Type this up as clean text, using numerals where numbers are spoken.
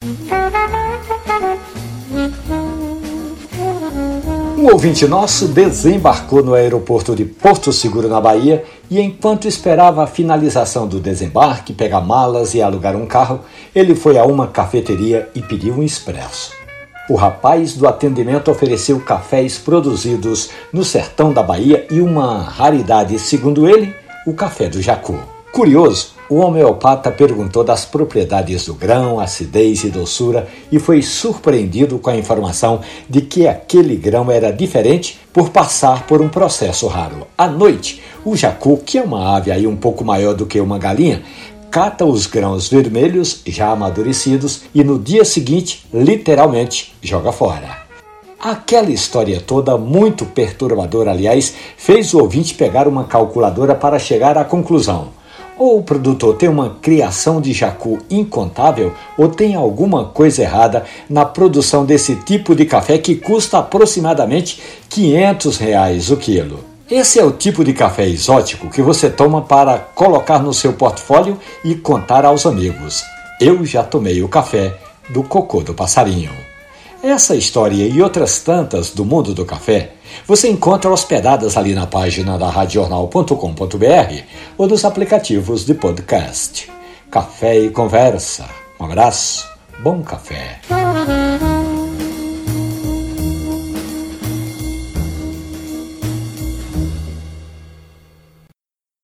Um ouvinte nosso desembarcou no aeroporto de Porto Seguro, na Bahia, e enquanto esperava a finalização do desembarque, pegar malas e alugar um carro, ele foi a uma cafeteria e pediu um expresso. O rapaz do atendimento ofereceu cafés produzidos no sertão da Bahia e uma raridade, segundo ele, o café do Jacu. Curioso, o homeopata perguntou das propriedades do grão, acidez e doçura e foi surpreendido com a informação de que aquele grão era diferente por passar por um processo raro. À noite, o jacu, que é uma ave aí um pouco maior do que uma galinha, cata os grãos vermelhos já amadurecidos e no dia seguinte, literalmente, joga fora. Aquela história toda, muito perturbadora aliás, fez o ouvinte pegar uma calculadora para chegar à conclusão. Ou o produtor tem uma criação de jacu incontável, ou tem alguma coisa errada na produção desse tipo de café que custa aproximadamente R$500 o quilo. Esse é o tipo de café exótico que você toma para colocar no seu portfólio e contar aos amigos. Eu já tomei o café do cocô do passarinho. Essa história e outras tantas do mundo do café você encontra hospedadas ali na página da radiojornal.com.br ou nos aplicativos de podcast. Café e conversa. Um abraço, bom café.